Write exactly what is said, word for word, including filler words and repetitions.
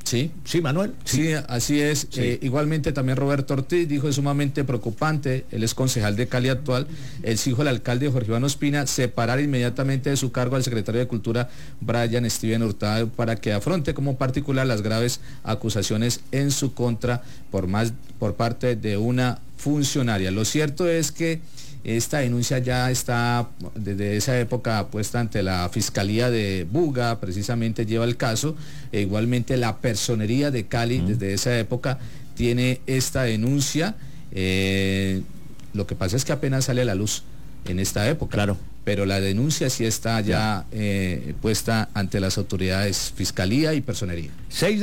Sí, sí, Manuel. Sí, sí así es. Sí. Eh, igualmente también Roberto Ortiz dijo: es sumamente preocupante, él es concejal de Cali actual, exijo al alcalde Jorge Iván Ospina separar inmediatamente de su cargo al secretario de Cultura Brian Steven Hurtado para que afronte como particular las graves acusaciones en su contra por más por parte de una funcionaria. Lo cierto es que esta denuncia ya está desde esa época puesta ante la Fiscalía de Buga, precisamente lleva el caso, e igualmente la Personería de Cali uh-huh. desde esa época tiene esta denuncia, eh, lo que pasa es que apenas sale a la luz en esta época, claro. pero la denuncia sí está ya eh, puesta ante las autoridades Fiscalía y Personería. Seis